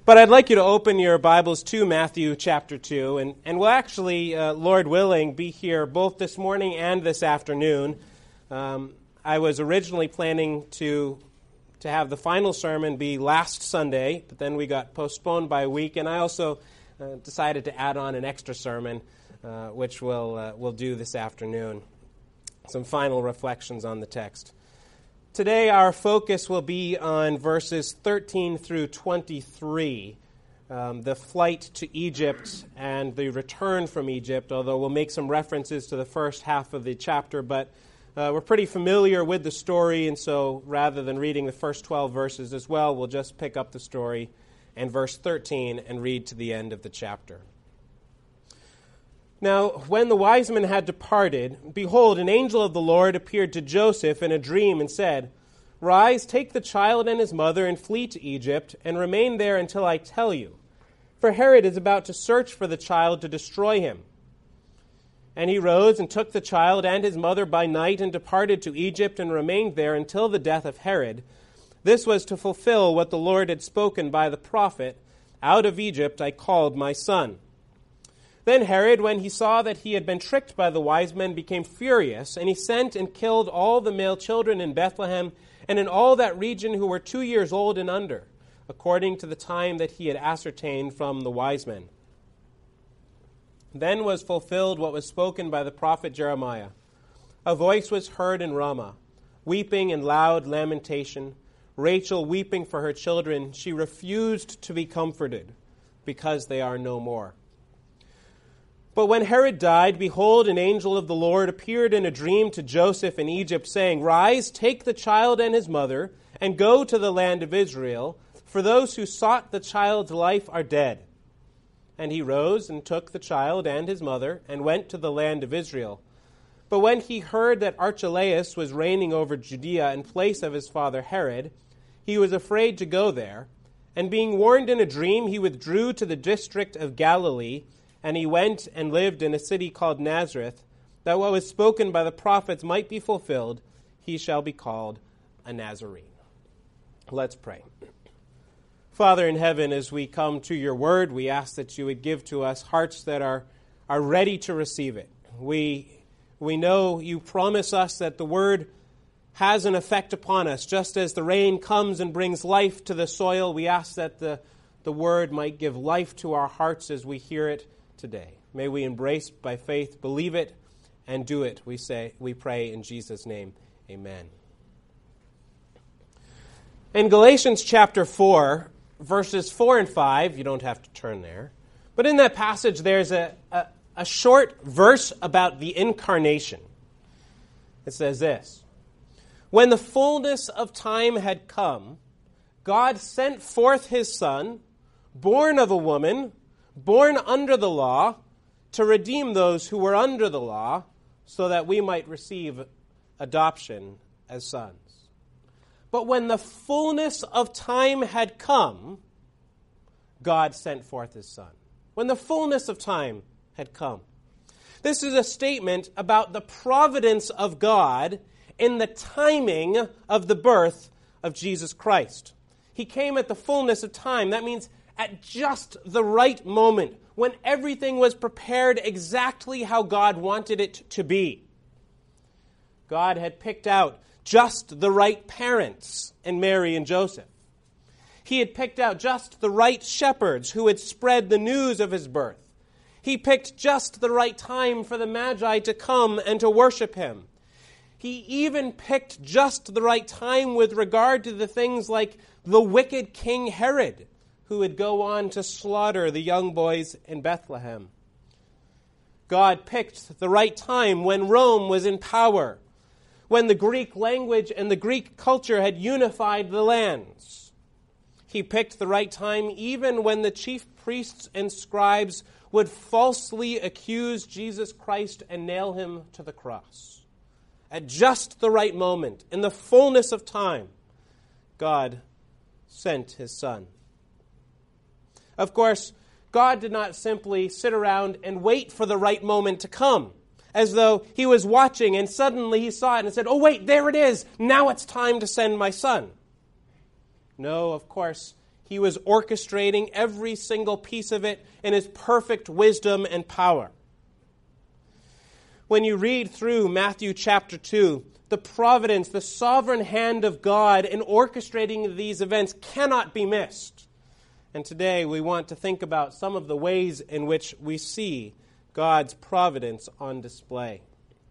But I'd like you to open your Bibles to Matthew chapter 2, and we'll actually, Lord willing, be here both this morning and this afternoon. I was originally planning to have the final sermon be last Sunday, but then we got postponed by a week, and I also decided to add on an extra sermon, which we'll do this afternoon. Some final reflections on the text. Today our focus will be on verses 13 through 23, the flight to Egypt and the return from Egypt, although we'll make some references to the first half of the chapter, but we're pretty familiar with the story, and so rather than reading the first 12 verses as well, we'll just pick up the story and verse 13 and read to the end of the chapter. Now, when the wise men had departed, behold, an angel of the Lord appeared to Joseph in a dream and said, "Rise, take the child and his mother and flee to Egypt, and remain there until I tell you. For Herod is about to search for the child to destroy him." And he rose and took the child and his mother by night and departed to Egypt and remained there until the death of Herod. This was to fulfill what the Lord had spoken by the prophet, "Out of Egypt I called my son." Then Herod, when he saw that he had been tricked by the wise men, became furious, and he sent and killed all the male children in Bethlehem and in all that region who were 2 years old and under, according to the time that he had ascertained from the wise men. Then was fulfilled what was spoken by the prophet Jeremiah. A voice was heard in Ramah, weeping and loud lamentation, Rachel weeping for her children. She refused to be comforted, because they are no more. But when Herod died, behold, an angel of the Lord appeared in a dream to Joseph in Egypt, saying, "Rise, take the child and his mother, and go to the land of Israel, for those who sought the child's life are dead." And he rose and took the child and his mother, and went to the land of Israel. But when he heard that Archelaus was reigning over Judea in place of his father Herod, he was afraid to go there, and being warned in a dream, he withdrew to the district of Galilee, and he went and lived in a city called Nazareth, that what was spoken by the prophets might be fulfilled, he shall be called a Nazarene. Let's pray. Father in heaven, as we come to your word, we ask that you would give to us hearts that are ready to receive it. We know you promise us that the word has an effect upon us. Just as the rain comes and brings life to the soil, we ask that the word might give life to our hearts as we hear it today. May we embrace by faith, believe it, and do it, we pray in Jesus' name. Amen. In Galatians chapter 4, verses 4 and 5, you don't have to turn there, but in that passage there's a short verse about the incarnation. It says this: "When the fullness of time had come, God sent forth his Son, born of a woman, born under the law, to redeem those who were under the law, so that we might receive adoption as sons. But when the fullness of time had come, God sent forth his Son." When the fullness of time had come. This is a statement about the providence of God in the timing of the birth of Jesus Christ. He came at the fullness of time. That means at just the right moment, when everything was prepared exactly how God wanted it to be. God had picked out just the right parents in Mary and Joseph. He had picked out just the right shepherds who had spread the news of his birth. He picked just the right time for the Magi to come and to worship him. He even picked just the right time with regard to the things like the wicked King Herod, who would go on to slaughter the young boys in Bethlehem. God picked the right time when Rome was in power, when the Greek language and the Greek culture had unified the lands. He picked the right time even when the chief priests and scribes would falsely accuse Jesus Christ and nail him to the cross. At just the right moment, in the fullness of time, God sent his Son. Of course, God did not simply sit around and wait for the right moment to come, as though he was watching and suddenly he saw it and said, "Oh wait, there it is. Now it's time to send my Son." No, of course, He was orchestrating every single piece of it in His perfect wisdom and power. When you read through Matthew chapter 2, the providence, the sovereign hand of God in orchestrating these events cannot be missed. And today we want to think about some of the ways in which we see God's providence on display.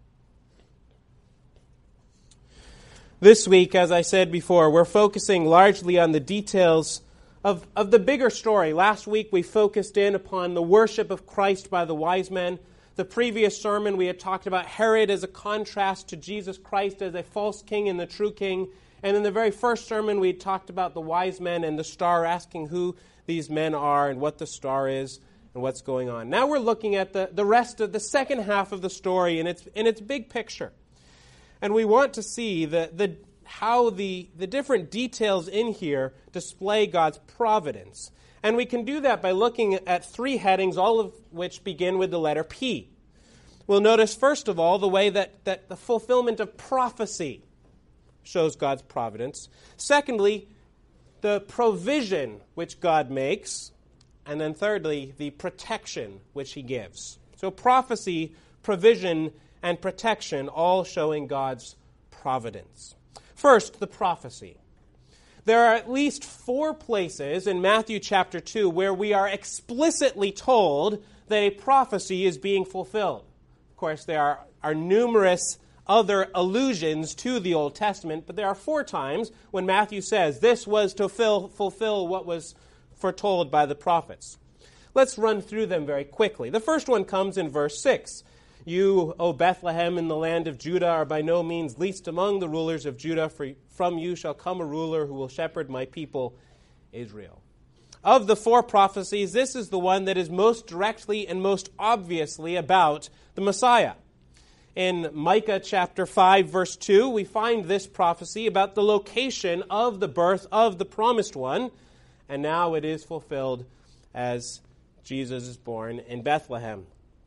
This week, as I said before, we're focusing largely on the details of the bigger story. Last week we focused in upon the worship of Christ by the wise men. The previous sermon we had talked about Herod as a contrast to Jesus Christ as a false king and the true king. And in the very first sermon we had talked about the wise men and the star, asking who these men are and what the star is and what's going on. Now we're looking at the rest of the second half of the story in its big picture. And we want to see how the different details in here display God's providence. And we can do that by looking at three headings, all of which begin with the letter P. We'll notice, first of all, the way that the fulfillment of prophecy shows God's providence. Secondly, the provision which God makes. And then thirdly, the protection which He gives. So prophecy, provision, and protection, all showing God's providence. First, the prophecy. There are at least 4 places in Matthew chapter 2 where we are explicitly told that a prophecy is being fulfilled. Of course, there are numerous other allusions to the Old Testament, but there are 4 times when Matthew says this was to fulfill what was foretold by the prophets. Let's run through them very quickly. The first one comes in verse 6. You, O Bethlehem, in the land of Judah, are by no means least among the rulers of Judah, for from you shall come a ruler who will shepherd my people, Israel. Of the 4 prophecies, this is the one that is most directly and most obviously about the Messiah. In Micah chapter 5, verse 2, we find this prophecy about the location of the birth of the promised one, and now it is fulfilled as Jesus is born in Bethlehem.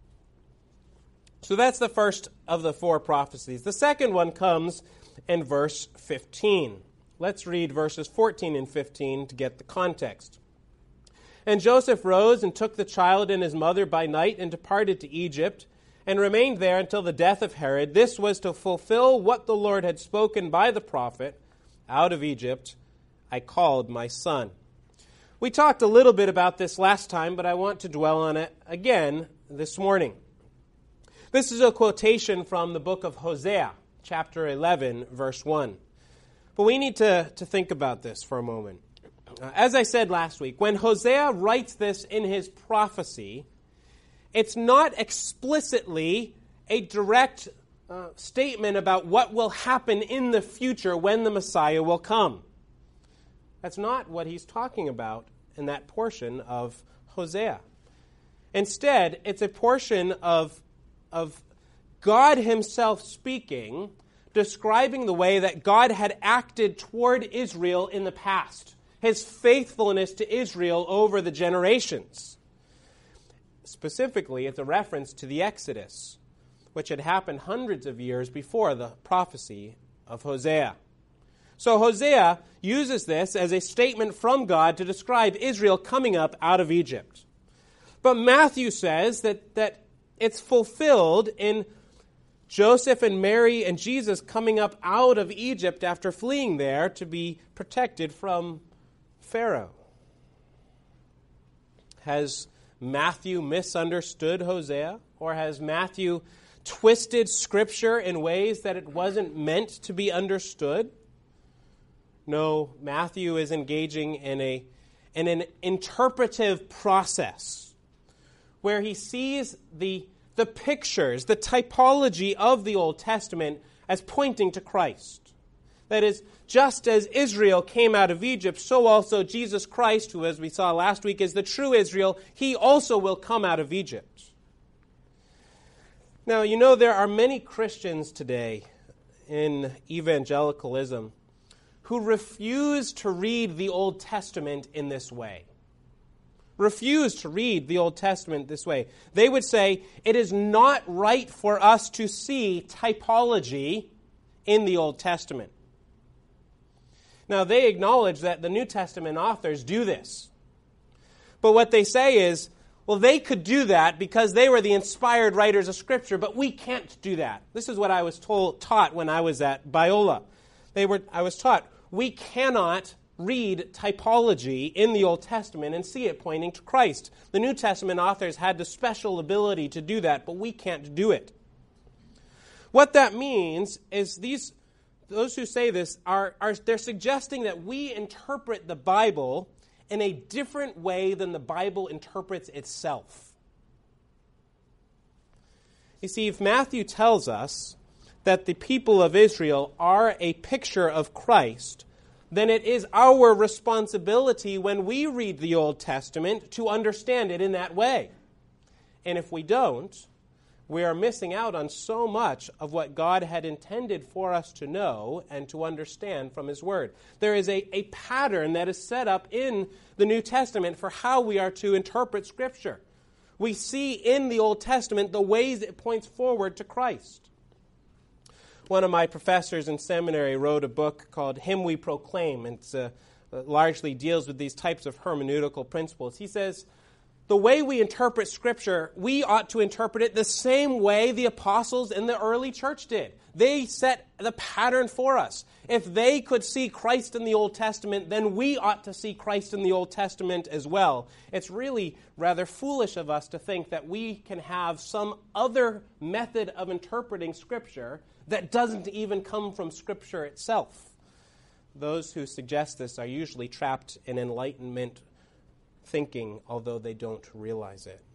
So that's the first of the 4 prophecies. The second one comes in verse 15. Let's read verses 14 and 15 to get the context. And Joseph rose and took the child and his mother by night and departed to Egypt and remained there until the death of Herod. This was to fulfill what the Lord had spoken by the prophet, out of Egypt I called my son. We talked a little bit about this last time, but I want to dwell on it again this morning. This is a quotation from the book of Hosea, chapter 11, verse 1. But we need to think about this for a moment. As I said last week, when Hosea writes this in his prophecy, it's not explicitly a direct statement about what will happen in the future when the Messiah will come. That's not what he's talking about in that portion of Hosea. Instead, it's a portion of God Himself speaking, describing the way that God had acted toward Israel in the past, His faithfulness to Israel over the generations. Specifically, it's a reference to the Exodus, which had happened hundreds of years before the prophecy of Hosea. So Hosea uses this as a statement from God to describe Israel coming up out of Egypt. But Matthew says that it's fulfilled in Joseph and Mary and Jesus coming up out of Egypt after fleeing there to be protected from Pharaoh. Has Matthew misunderstood Hosea? Or has Matthew twisted Scripture in ways that it wasn't meant to be understood? No, Matthew is engaging in an interpretive process where he sees the pictures, the typology of the Old Testament as pointing to Christ. That is, just as Israel came out of Egypt, so also Jesus Christ, who, as we saw last week, is the true Israel, He also will come out of Egypt. Now, you know, there are many Christians today in evangelicalism who refuse to read the Old Testament in this way. Refuse to read the Old Testament this way. They would say it is not right for us to see typology in the Old Testament. Now, they acknowledge that the New Testament authors do this. But what they say is, well, they could do that because they were the inspired writers of Scripture, but we can't do that. This is what I was taught when I was at Biola. I was taught, we cannot read typology in the Old Testament and see it pointing to Christ. The New Testament authors had the special ability to do that, but we can't do it. What that means is those who say this they're suggesting that we interpret the Bible in a different way than the Bible interprets itself. You see, if Matthew tells us that the people of Israel are a picture of Christ, then it is our responsibility when we read the Old Testament to understand it in that way. And if we don't, we are missing out on so much of what God had intended for us to know and to understand from His Word. There is a pattern that is set up in the New Testament for how we are to interpret Scripture. We see in the Old Testament the ways it points forward to Christ. One of my professors in seminary wrote a book called Him We Proclaim, and it largely deals with these types of hermeneutical principles. He says, the way we interpret Scripture, we ought to interpret it the same way the apostles in the early church did. They set the pattern for us. If they could see Christ in the Old Testament, then we ought to see Christ in the Old Testament as well. It's really rather foolish of us to think that we can have some other method of interpreting Scripture that doesn't even come from Scripture itself. Those who suggest this are usually trapped in Enlightenment thinking, although they don't realize it.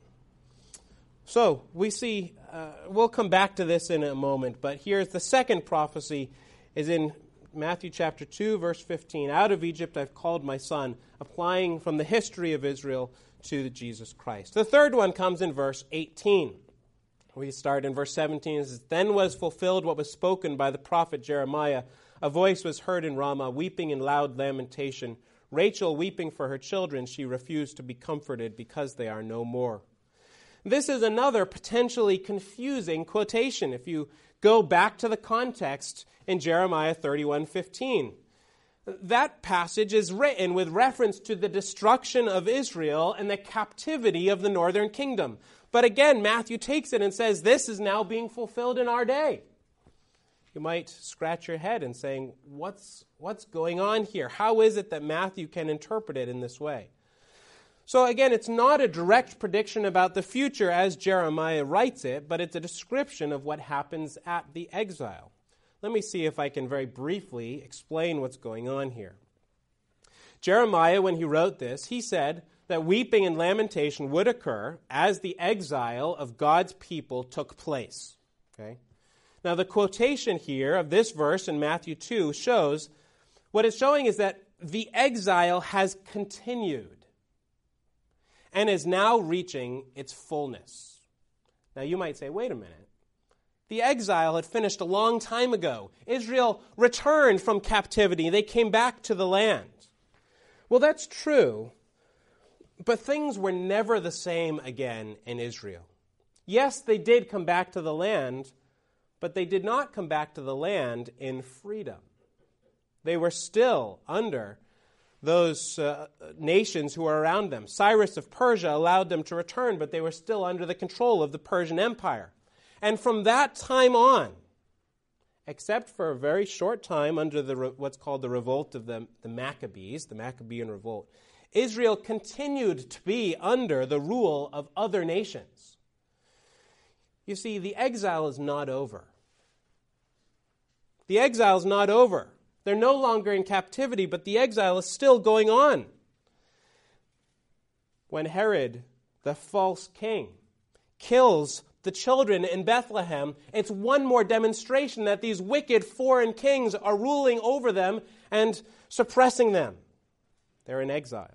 So, we see, we'll come back to this in a moment, but here's the second prophecy, is in Matthew chapter 2, verse 15. Out of Egypt I've called my son, applying from the history of Israel to Jesus Christ. The third one comes in verse 18. We start in verse 17. It says, then was fulfilled what was spoken by the prophet Jeremiah. A voice was heard in Ramah, weeping in loud lamentation. Rachel weeping for her children, she refused to be comforted because they are no more. This is another potentially confusing quotation if you go back to the context in Jeremiah 31:15. That passage is written with reference to the destruction of Israel and the captivity of the northern kingdom. But again, Matthew takes it and says, this is now being fulfilled in our day. You might scratch your head and saying, what's going on here? How is it that Matthew can interpret it in this way? So again, it's not a direct prediction about the future as Jeremiah writes it, but it's a description of what happens at the exile. Let me see if I can very briefly explain what's going on here. Jeremiah, when he wrote this, he said that weeping and lamentation would occur as the exile of God's people took place. Okay? Now, the quotation here of this verse in Matthew 2 shows, what it's showing is that the exile has continued and is now reaching its fullness. Now, you might say, wait a minute. The exile had finished a long time ago. Israel returned from captivity. They came back to the land. Well, that's true, but things were never the same again in Israel. Yes, they did come back to the land, but they did not come back to the land in freedom. They were still under those nations who were around them. Cyrus of Persia allowed them to return, but they were still under the control of the Persian Empire. And from that time on, except for a very short time under what's called the revolt of the Maccabees, the Maccabean revolt, Israel continued to be under the rule of other nations. You see, the exile is not over. The exile is not over. They're no longer in captivity, but the exile is still going on. When Herod, the false king, kills the children in Bethlehem, it's one more demonstration that these wicked foreign kings are ruling over them and suppressing them. They're in exile.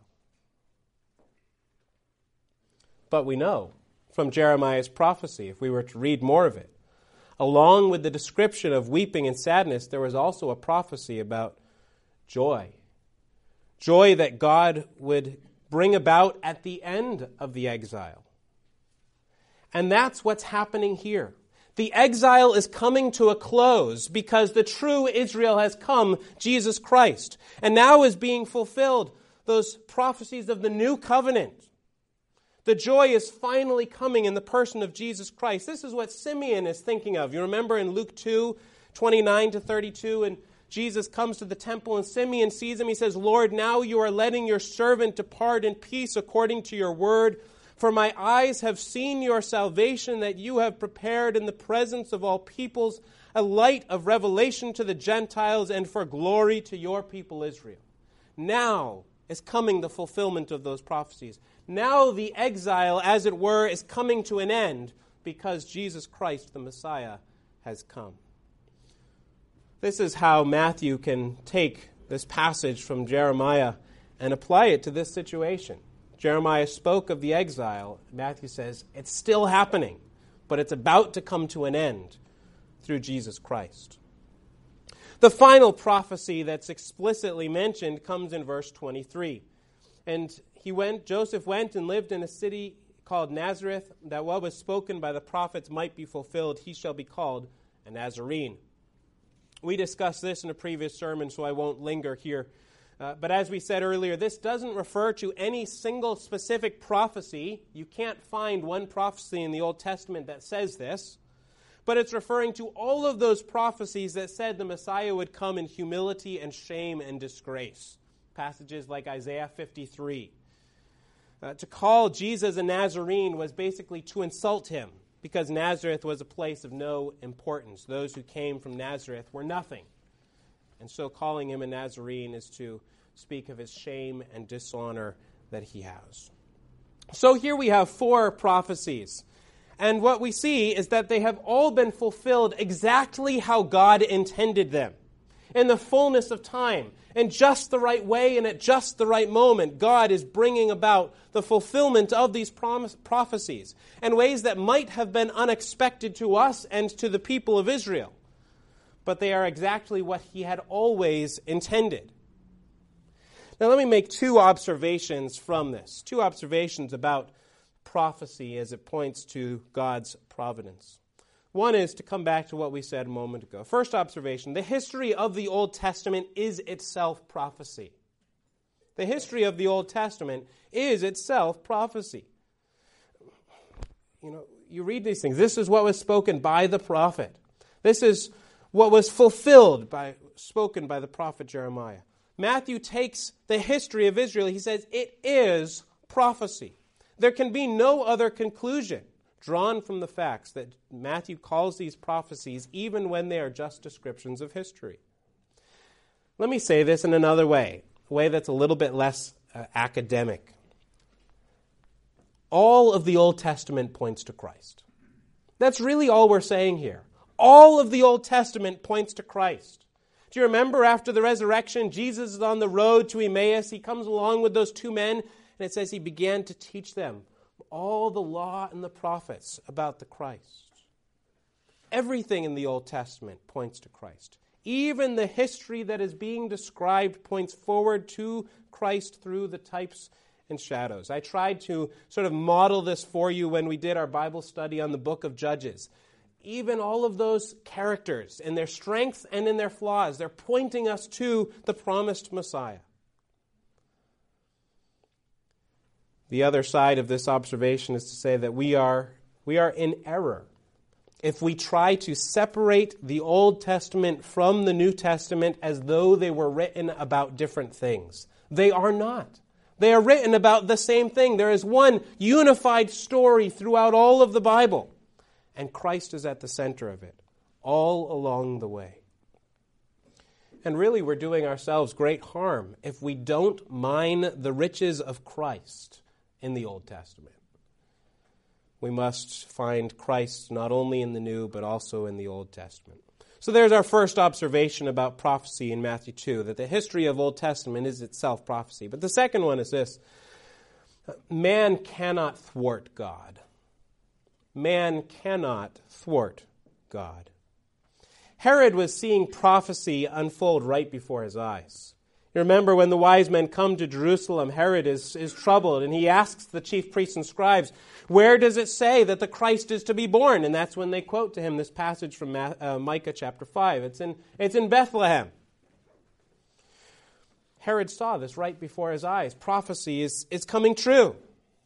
But we know from Jeremiah's prophecy, if we were to read more of it, along with the description of weeping and sadness, there was also a prophecy about joy. Joy that God would bring about at the end of the exile. And that's what's happening here. The exile is coming to a close because the true Israel has come, Jesus Christ. And now is being fulfilled those prophecies of the new covenant. The joy is finally coming in the person of Jesus Christ. This is what Simeon is thinking of. You remember in Luke 2:29-32, and Jesus comes to the temple and Simeon sees him. He says, "Lord, now you are letting your servant depart in peace according to your word. For my eyes have seen your salvation that you have prepared in the presence of all peoples, a light of revelation to the Gentiles and for glory to your people Israel." Now is coming the fulfillment of those prophecies. Now the exile, as it were, is coming to an end because Jesus Christ, the Messiah, has come. This is how Matthew can take this passage from Jeremiah and apply it to this situation. Jeremiah spoke of the exile. Matthew says it's still happening, but it's about to come to an end through Jesus Christ. The final prophecy that's explicitly mentioned comes in verse 23. And Joseph went and lived in a city called Nazareth, that what was spoken by the prophets might be fulfilled. He shall be called a Nazarene. We discussed this in a previous sermon, so I won't linger here. But as we said earlier, this doesn't refer to any single specific prophecy. You can't find one prophecy in the Old Testament that says this. But it's referring to all of those prophecies that said the Messiah would come in humility and shame and disgrace. Passages like Isaiah 53. To call Jesus a Nazarene was basically to insult him, because Nazareth was a place of no importance. Those who came from Nazareth were nothing. And so calling him a Nazarene is to speak of his shame and dishonor that he has. So here we have 4 prophecies. And what we see is that they have all been fulfilled exactly how God intended them. In the fullness of time, in just the right way and at just the right moment, God is bringing about the fulfillment of these prophecies in ways that might have been unexpected to us and to the people of Israel. But they are exactly what he had always intended. Now let me make 2 observations from this. 2 observations about prophecy as it points to God's providence. One is to come back to what we said a moment ago. First observation, the history of the Old Testament is itself prophecy. The history of the Old Testament is itself prophecy. You read these things. This is what was spoken by the prophet. This is what was spoken by the prophet Jeremiah. Matthew takes the history of Israel. He says it is prophecy. There can be no other conclusion drawn from the facts that Matthew calls these prophecies even when they are just descriptions of history. Let me say this in another way, a way that's a little bit less academic. All of the Old Testament points to Christ. That's really all we're saying here. All of the Old Testament points to Christ. Do you remember after the resurrection, Jesus is on the road to Emmaus. He comes along with those 2 men, and it says he began to teach them all the law and the prophets about the Christ. Everything in the Old Testament points to Christ. Even the history that is being described points forward to Christ through the types and shadows. I tried to sort of model this for you when we did our Bible study on the book of Judges. Even all of those characters, in their strengths and in their flaws, they're pointing us to the promised Messiah. The other side of this observation is to say that we are in error if we try to separate the Old Testament from the New Testament as though they were written about different things. They are not. They are written about the same thing. There is one unified story throughout all of the Bible, and Christ is at the center of it, all along the way. And really, we're doing ourselves great harm if we don't mine the riches of Christ in the Old Testament. We must find Christ not only in the New, but also in the Old Testament. So there's our first observation about prophecy in Matthew 2, that the history of Old Testament is itself prophecy. But the second one is this: man cannot thwart God. Man cannot thwart God. Herod was seeing prophecy unfold right before his eyes. You remember when the wise men come to Jerusalem, Herod is troubled, and he asks the chief priests and scribes, where does it say that the Christ is to be born? And that's when they quote to him this passage from Micah chapter 5. It's in Bethlehem. Herod saw this right before his eyes. Prophecy is coming true.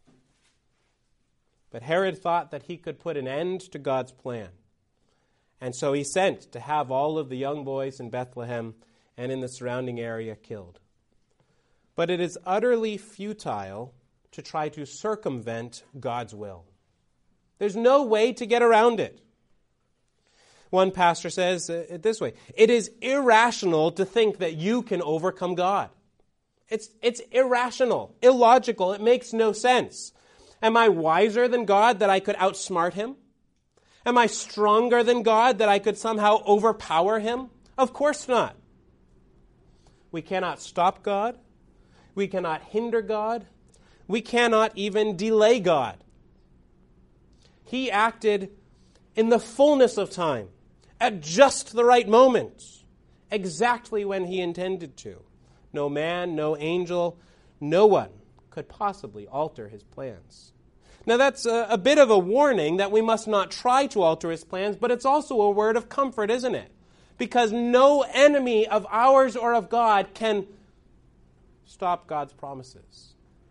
But Herod thought that he could put an end to God's plan. And so he sent to have all of the young boys in Bethlehem and in the surrounding area killed. But it is utterly futile to try to circumvent God's will. There's no way to get around it. One pastor says it this way, it is irrational to think that you can overcome God. It's irrational, illogical, it makes no sense. Am I wiser than God that I could outsmart him? Am I stronger than God that I could somehow overpower him? Of course not. We cannot stop God. We cannot hinder God. We cannot even delay God. He acted in the fullness of time, at just the right moment, exactly when he intended to. No man, no angel, no one could possibly alter his plans. Now that's a bit of a warning that we must not try to alter his plans, but it's also a word of comfort, isn't it? Because no enemy of ours or of God can stop God's promises.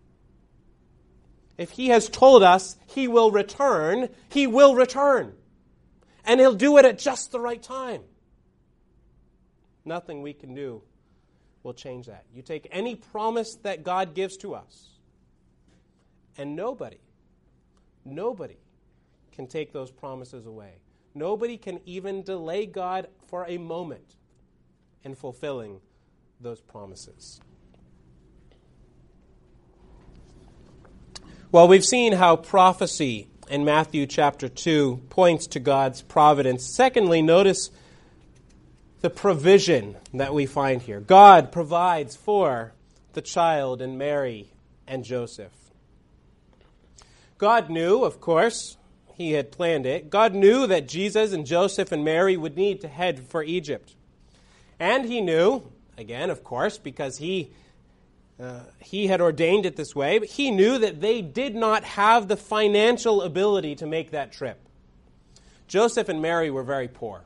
If he has told us he will return, he will return. And he'll do it at just the right time. Nothing we can do will change that. You take any promise that God gives to us, and nobody can take those promises away. Nobody can even delay God for a moment in fulfilling those promises. Well, we've seen how prophecy in Matthew chapter 2 points to God's providence. Secondly, notice the provision that we find here. God provides for the child and Mary and Joseph. God knew, of course, he had planned it. God knew that Jesus and Joseph and Mary would need to head for Egypt. And he knew, again, of course, because he had ordained it this way, but he knew that they did not have the financial ability to make that trip. Joseph and Mary were very poor.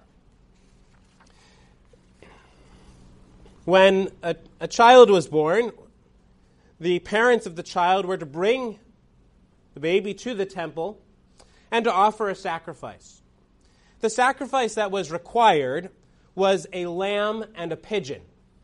When a child was born, the parents of the child were to bring the baby to the temple and to offer a sacrifice. The sacrifice that was required was a lamb and a pigeon.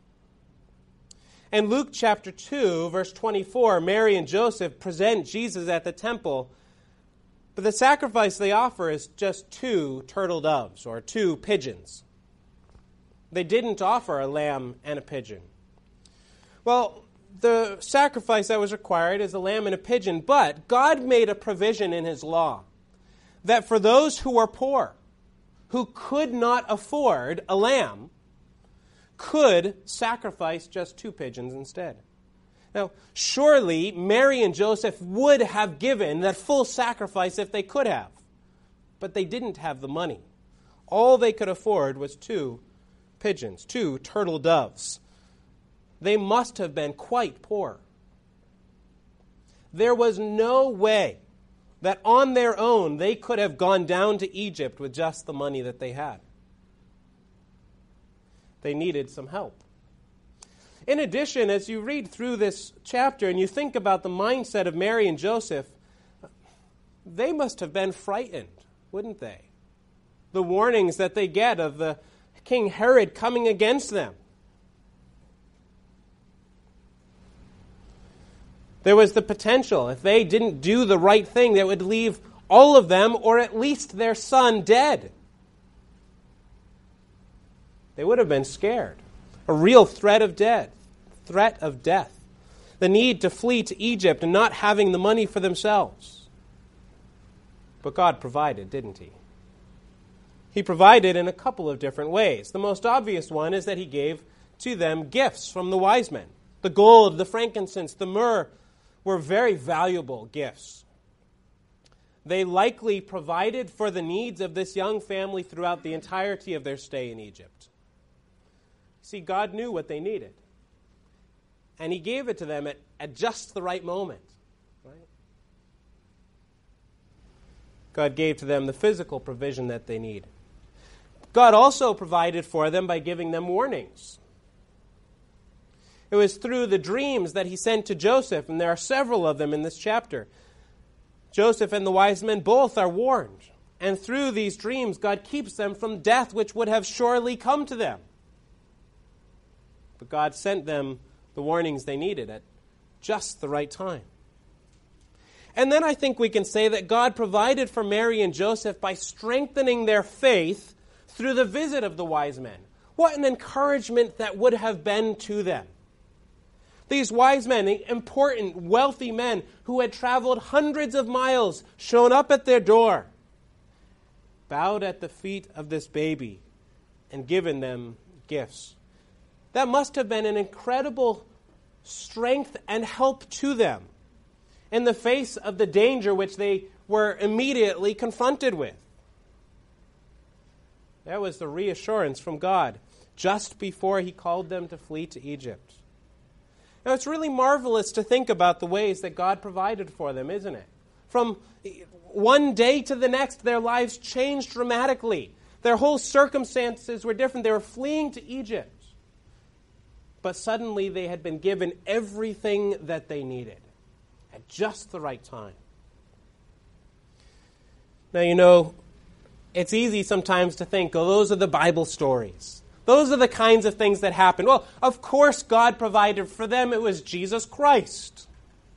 In Luke chapter 2, verse 24, Mary and Joseph present Jesus at the temple, but the sacrifice they offer is just 2 turtle doves or 2 pigeons. They didn't offer a lamb and a pigeon. Well, the sacrifice that was required is a lamb and a pigeon, but God made a provision in his law that for those who were poor, who could not afford a lamb, could sacrifice just 2 pigeons instead. Now, surely Mary and Joseph would have given that full sacrifice if they could have, but they didn't have the money. All they could afford was 2 pigeons, 2 turtle doves. They must have been quite poor. There was no way that on their own they could have gone down to Egypt with just the money that they had. They needed some help. In addition, as you read through this chapter and you think about the mindset of Mary and Joseph, they must have been frightened, wouldn't they? The warnings that they get of the King Herod coming against them. There was the potential, if they didn't do the right thing, that would leave all of them, or at least their son, dead. They would have been scared. A real threat of death. The need to flee to Egypt and not having the money for themselves. But God provided, didn't he? He provided in a couple of different ways. The most obvious one is that he gave to them gifts from the wise men. The gold, the frankincense, the myrrh were very valuable gifts. They likely provided for the needs of this young family throughout the entirety of their stay in Egypt. See, God knew what they needed. And he gave it to them at just the right moment. Right? God gave to them the physical provision that they need. God also provided for them by giving them warnings. It was through the dreams that he sent to Joseph, and there are several of them in this chapter. Joseph and the wise men both are warned. And through these dreams, God keeps them from death, which would have surely come to them. But God sent them the warnings they needed at just the right time. And then I think we can say that God provided for Mary and Joseph by strengthening their faith through the visit of the wise men. What an encouragement that would have been to them. These wise men, important, wealthy men who had traveled hundreds of miles, shown up at their door, bowed at the feet of this baby, and given them gifts. That must have been an incredible strength and help to them in the face of the danger which they were immediately confronted with. That was the reassurance from God just before he called them to flee to Egypt. Now, it's really marvelous to think about the ways that God provided for them, isn't it? From one day to the next, their lives changed dramatically. Their whole circumstances were different. They were fleeing to Egypt. But suddenly they had been given everything that they needed at just the right time. Now, it's easy sometimes to think, oh, those are the Bible stories. Those are the kinds of things that happen. Well, of course God provided for them. It was Jesus Christ.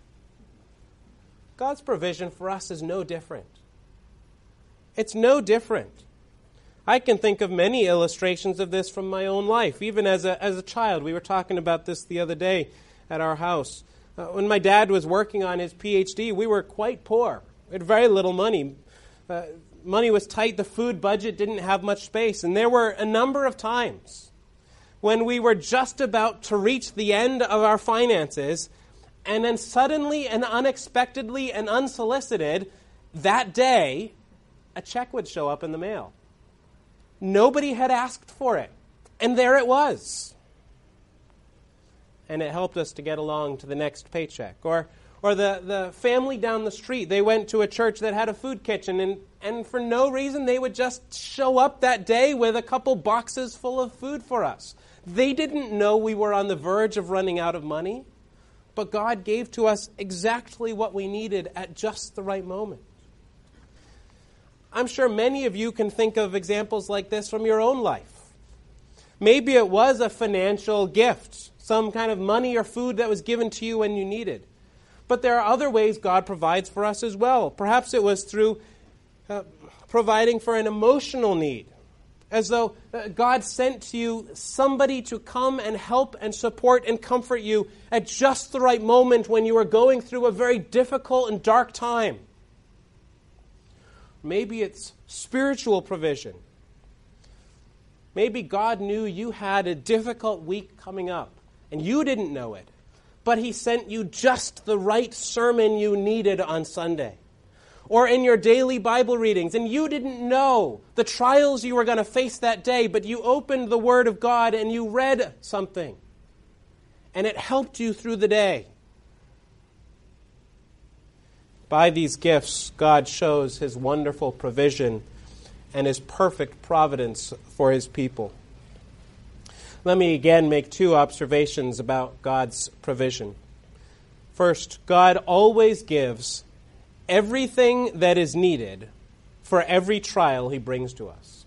God's provision for us is no different. It's no different. I can think of many illustrations of this from my own life. Even as a child, we were talking about this the other day at our house. When my dad was working on his PhD, we were quite poor. We had very little money. Money was tight. The food budget didn't have much space. And there were a number of times when we were just about to reach the end of our finances, and then suddenly and unexpectedly and unsolicited, that day, a check would show up in the mail. Nobody had asked for it. And there it was. And it helped us to get along to the next paycheck. Or the family down the street, they went to a church that had a food kitchen, and for no reason they would just show up that day with a couple boxes full of food for us. They didn't know we were on the verge of running out of money, but God gave to us exactly what we needed at just the right moment. I'm sure many of you can think of examples like this from your own life. Maybe it was a financial gift, some kind of money or food that was given to you when you needed. But there are other ways God provides for us as well. Perhaps it was through providing for an emotional need, as though God sent to you somebody to come and help and support and comfort you at just the right moment when you were going through a very difficult and dark time. Maybe it's spiritual provision. Maybe God knew you had a difficult week coming up, and you didn't know it. But he sent you just the right sermon you needed on Sunday. Or in your daily Bible readings, and you didn't know the trials you were going to face that day, but you opened the Word of God and you read something. And it helped you through the day. By these gifts, God shows his wonderful provision and his perfect providence for his people. Let me again make two observations about God's provision. First, God always gives everything that is needed for every trial he brings to us.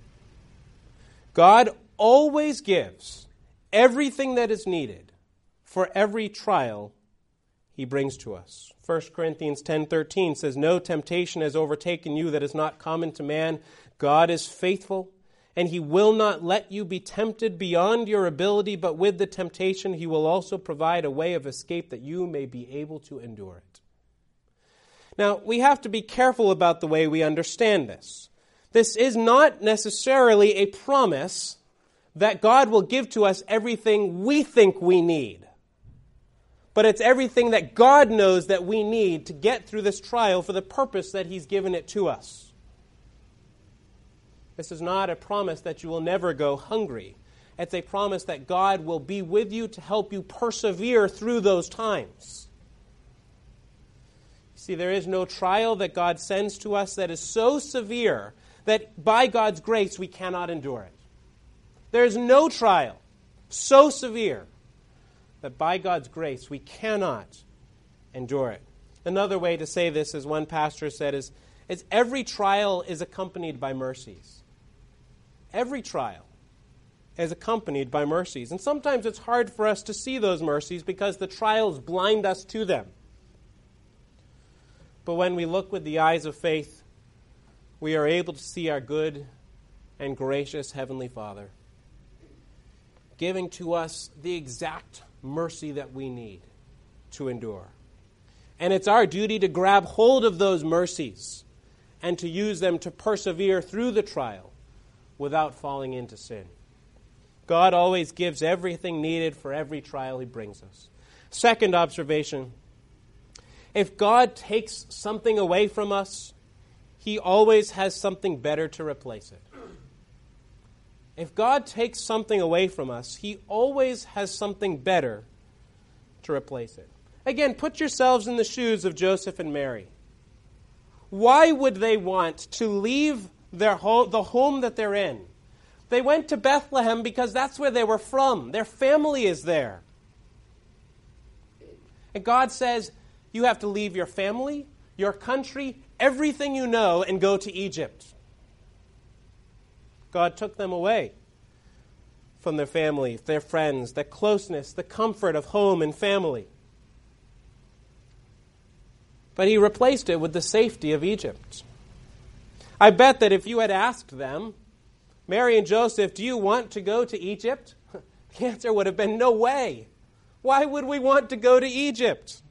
God always gives everything that is needed for every trial he brings to us. 1 Corinthians 10:13 says, "No temptation has overtaken you that is not common to man. God is faithful, and he will not let you be tempted beyond your ability, but with the temptation he will also provide a way of escape that you may be able to endure it." Now, we have to be careful about the way we understand this. This is not necessarily a promise that God will give to us everything we think we need. But it's everything that God knows that we need to get through this trial for the purpose that he's given it to us. This is not a promise that you will never go hungry. It's a promise that God will be with you to help you persevere through those times. See, there is no trial that God sends to us that is so severe that by God's grace we cannot endure it. There is no trial so severe that by God's grace we cannot endure it. Another way to say this, as one pastor said, is every trial is accompanied by mercies. Every trial is accompanied by mercies. And sometimes it's hard for us to see those mercies because the trials blind us to them. But when we look with the eyes of faith, we are able to see our good and gracious Heavenly Father giving to us the exact mercy that we need to endure. And it's our duty to grab hold of those mercies and to use them to persevere through the trial without falling into sin. God always gives everything needed for every trial He brings us. Second observation, if God takes something away from us, He always has something better to replace it. If God takes something away from us, He always has something better to replace it. Again, put yourselves in the shoes of Joseph and Mary. Why would they want to leave the home that they're in? They went to Bethlehem because that's where they were from. Their family is there. And God says, you have to leave your family, your country, everything you know, and go to Egypt. God took them away from their family, their friends, the closeness, the comfort of home and family. But He replaced it with the safety of Egypt. I bet that if you had asked them, Mary and Joseph, do you want to go to Egypt? The answer would have been, no way. Why would we want to go to Egypt?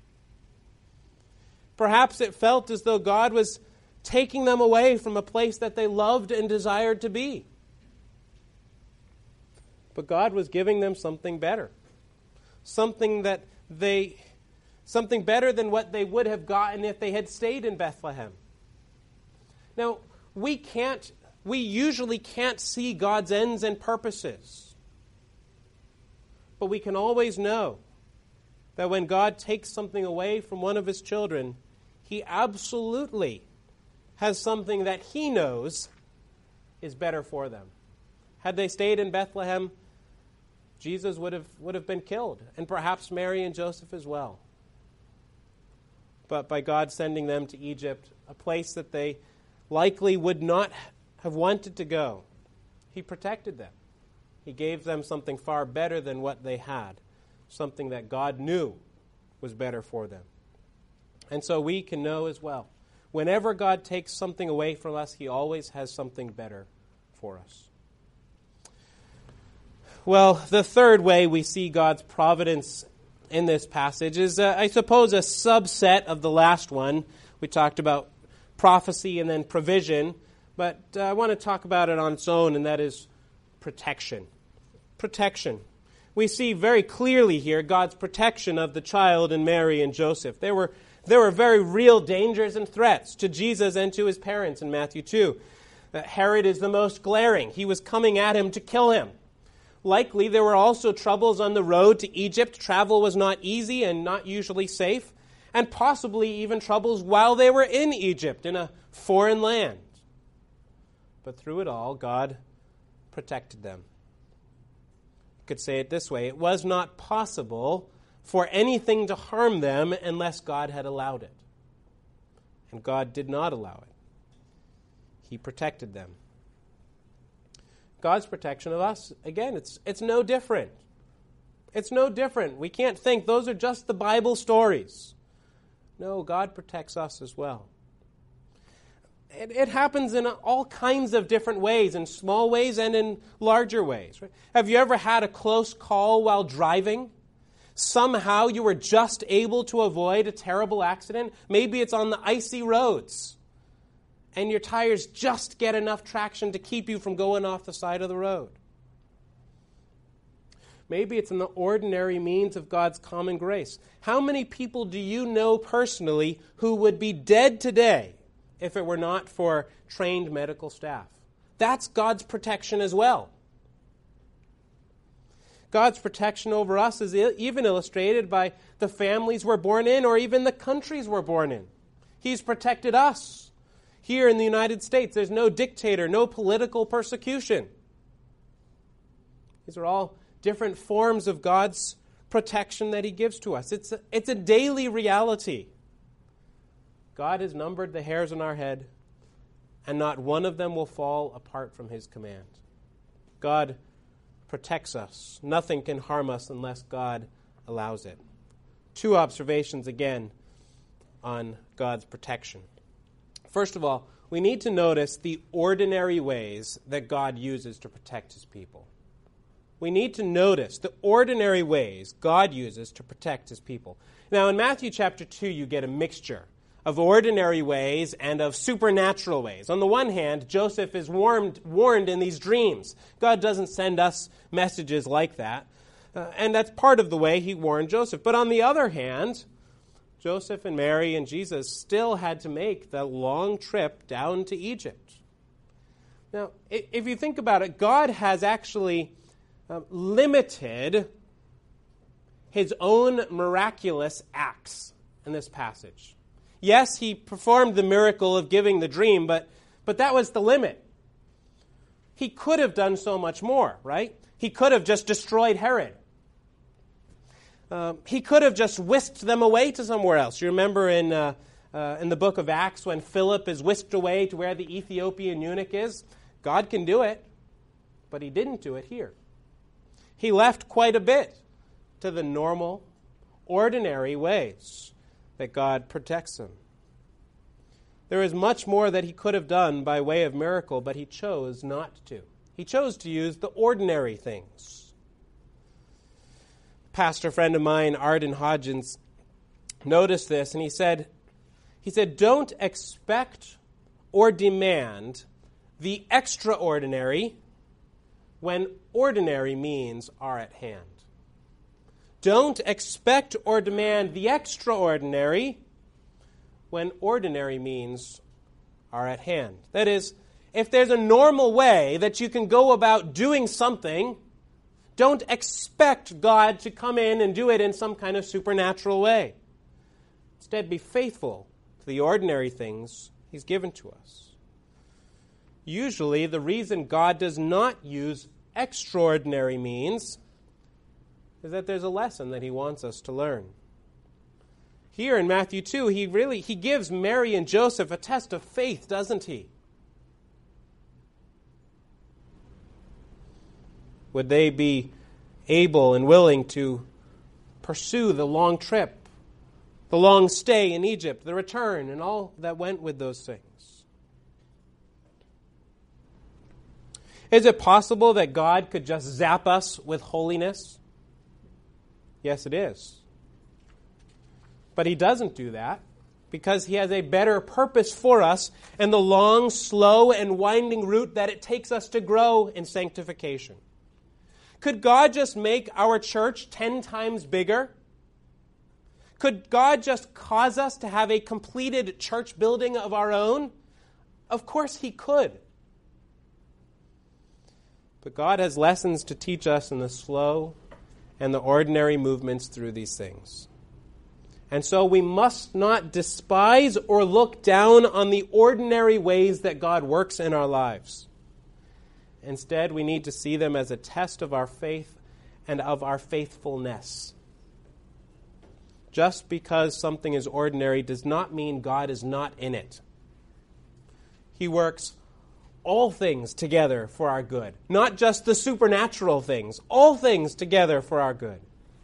Perhaps it felt as though God was taking them away from a place that they loved and desired to be. But God was giving them something better. Something better than what they would have gotten if they had stayed in Bethlehem. Now, we usually can't see God's ends and purposes. But we can always know that when God takes something away from one of His children, He absolutely has something that He knows is better for them. Had they stayed in Bethlehem, Jesus would have been killed, and perhaps Mary and Joseph as well. But by God sending them to Egypt, a place that they likely would not have wanted to go, He protected them. He gave them something far better than what they had, something that God knew was better for them. And so we can know as well, whenever God takes something away from us, He always has something better for us. Well, the third way we see God's providence in this passage is, I suppose, a subset of the last one. We talked about prophecy and then provision, but I want to talk about it on its own, and that is protection. Protection. We see very clearly here God's protection of the child and Mary and Joseph. There were very real dangers and threats to Jesus and to His parents in Matthew 2. Herod is the most glaring. He was coming at Him to kill Him. Likely there were also troubles on the road to Egypt. Travel was not easy and not usually safe, and possibly even troubles while they were in Egypt, in a foreign land. But through it all, God protected them. You could say it this way: it was not possible for anything to harm them unless God had allowed it. And God did not allow it. He protected them. God's protection of us, again, it's no different. It's no different. We can't think those are just the Bible stories. No, God protects us as well. It happens in all kinds of different ways, in small ways and in larger ways. Right? Have you ever had a close call while driving? Somehow you were just able to avoid a terrible accident. Maybe it's on the icy roads, and your tires just get enough traction to keep you from going off the side of the road. Maybe it's in the ordinary means of God's common grace. How many people do you know personally who would be dead today if it were not for trained medical staff? That's God's protection as well. God's protection over us is even illustrated by the families we're born in or even the countries we're born in. He's protected us. Here in the United States, there's no dictator, no political persecution. These are all different forms of God's protection that he gives to us. It's a daily reality. God has numbered the hairs on our head, and not one of them will fall apart from his command. God protects us. Nothing can harm us unless God allows it. 2 observations again on God's protection. First of all, we need to notice the ordinary ways that God uses to protect his people. We need to notice the ordinary ways God uses to protect his people. Now, in Matthew chapter 2, you get a mixture of ordinary ways and of supernatural ways. On the one hand, Joseph is warned in these dreams. God doesn't send us messages like that. And that's part of the way he warned Joseph. But on the other hand, Joseph and Mary and Jesus still had to make the long trip down to Egypt. Now, if you think about it, God has actually limited his own miraculous acts in this passage. Yes, he performed the miracle of giving the dream, but that was the limit. He could have done so much more, right? He could have just destroyed Herod. He could have just whisked them away to somewhere else. You remember in the book of Acts when Philip is whisked away to where the Ethiopian eunuch is? God can do it, but he didn't do it here. He left quite a bit to the normal, ordinary ways that God protects him. There is much more that he could have done by way of miracle, but he chose not to. He chose to use the ordinary things. Pastor friend of mine, Arden Hodgins, noticed this, and he said, don't expect or demand the extraordinary when ordinary means are at hand. Don't expect or demand the extraordinary when ordinary means are at hand. That is, if there's a normal way that you can go about doing something, don't expect God to come in and do it in some kind of supernatural way. Instead, be faithful to the ordinary things he's given to us. Usually, the reason God does not use extraordinary means is that there's a lesson that he wants us to learn. Here in Matthew 2, he gives Mary and Joseph a test of faith, doesn't he? Would they be able and willing to pursue the long trip, the long stay in Egypt, the return, and all that went with those things? Is it possible that God could just zap us with holiness? Yes, it is. But he doesn't do that because he has a better purpose for us and the long, slow, and winding route that it takes us to grow in sanctification. Could God just make our church 10 times bigger? Could God just cause us to have a completed church building of our own? Of course he could. But God has lessons to teach us in the slow and the ordinary movements through these things. And so we must not despise or look down on the ordinary ways that God works in our lives. Instead, we need to see them as a test of our faith and of our faithfulness. Just because something is ordinary does not mean God is not in it. He works all things together for our good. Not just the supernatural things. All things together for our good.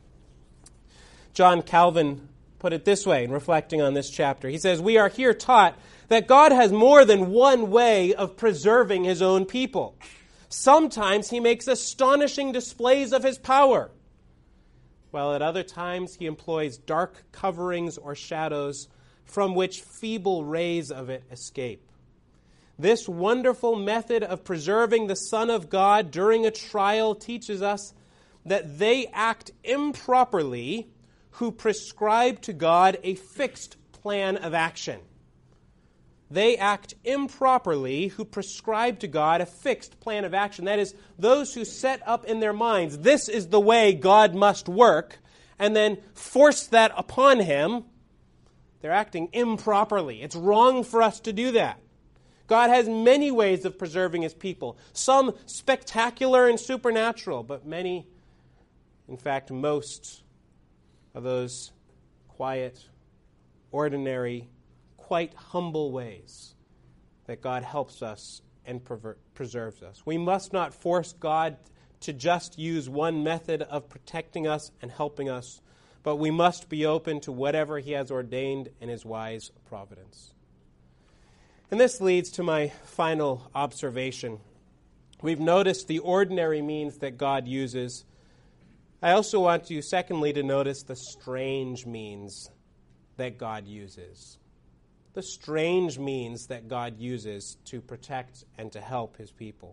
John Calvin put it this way in reflecting on this chapter. He says, we are here taught that God has more than one way of preserving his own people. Sometimes he makes astonishing displays of his power, while at other times he employs dark coverings or shadows from which feeble rays of it escape. This wonderful method of preserving the Son of God during a trial teaches us that they act improperly who prescribe to God a fixed plan of action. they act improperly who prescribe to God a fixed plan of action. That is, those who set up in their minds, this is the way God must work, and then force that upon him, they're acting improperly. It's wrong for us to do that. God has many ways of preserving his people, some spectacular and supernatural, but many, in fact, most of those quiet, ordinary, quite humble ways that God helps us and preserves us. We must not force God to just use one method of protecting us and helping us, but we must be open to whatever he has ordained in his wise providence. And this leads to my final observation. We've noticed the ordinary means that God uses. I also want you, secondly, to notice the strange means that God uses. The strange means that God uses to protect and to help his people.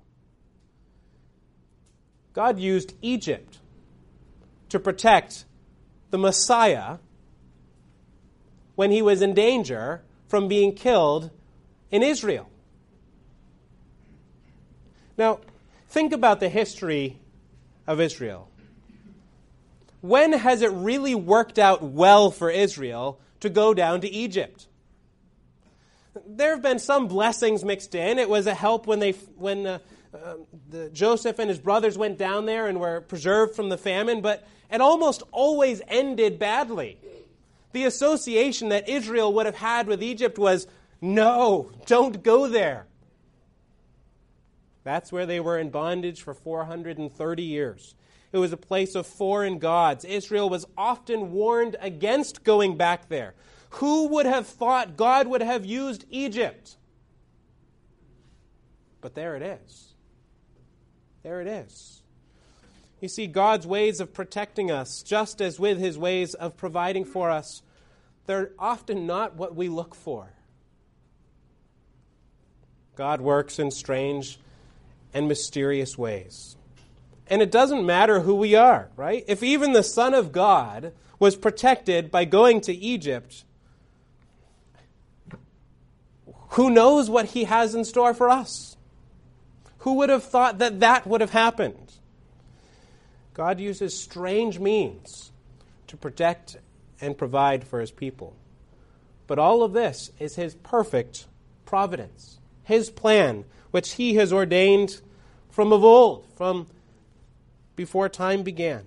God used Egypt to protect the Messiah when he was in danger from being killed in Israel. Now, think about the history of Israel. When has it really worked out well for Israel to go down to Egypt? There have been some blessings mixed in. It was a help when Joseph and his brothers went down there and were preserved from the famine, but it almost always ended badly. The association that Israel would have had with Egypt was, no, don't go there. That's where they were in bondage for 430 years. It was a place of foreign gods. Israel was often warned against going back there. Who would have thought God would have used Egypt? But there it is. There it is. You see, God's ways of protecting us, just as with his ways of providing for us, they're often not what we look for. God works in strange and mysterious ways. And it doesn't matter who we are, right? If even the Son of God was protected by going to Egypt, who knows what he has in store for us? Who would have thought that that would have happened? God uses strange means to protect and provide for his people. But all of this is his perfect providence, his plan, which he has ordained from of old, from before time began.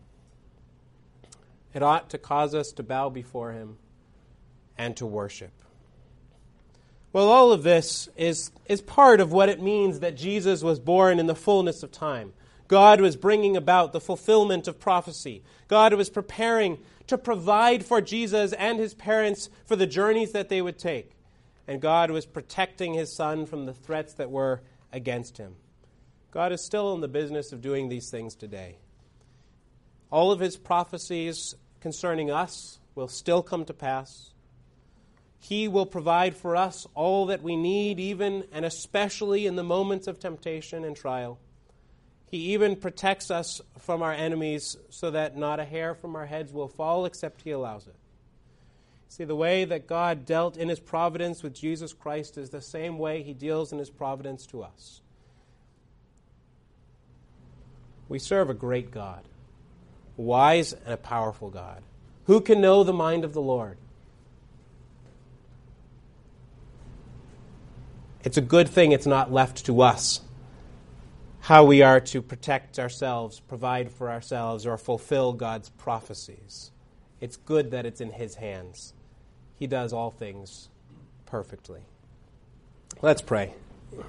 It ought to cause us to bow before him and to worship. Well, all of this is part of what it means that Jesus was born in the fullness of time. God was bringing about the fulfillment of prophecy. God was preparing to provide for Jesus and his parents for the journeys that they would take. And God was protecting his son from the threats that were against him. God is still in the business of doing these things today. All of his prophecies concerning us will still come to pass. He will provide for us all that we need, even and especially in the moments of temptation and trial. He even protects us from our enemies so that not a hair from our heads will fall except he allows it. See, the way that God dealt in his providence with Jesus Christ is the same way he deals in his providence to us. We serve a great God, a wise and a powerful God. Who can know the mind of the Lord? It's a good thing it's not left to us how we are to protect ourselves, provide for ourselves, or fulfill God's prophecies. It's good that it's in his hands. He does all things perfectly. Let's pray.